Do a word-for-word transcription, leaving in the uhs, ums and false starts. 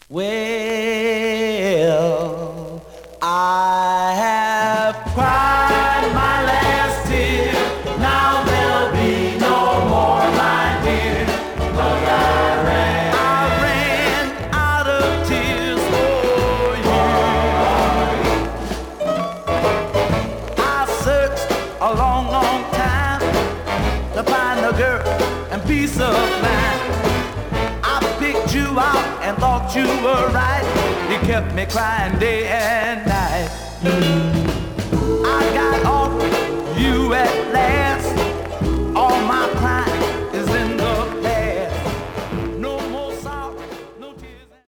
Well, I have cried my last tear. Now there'll be no more, my dear. 'Cause I ran, I ran out of tears for you. I searched a long, long time to find a girl and peace of mind. I picked you out and thought you were right. You kept me crying day and night.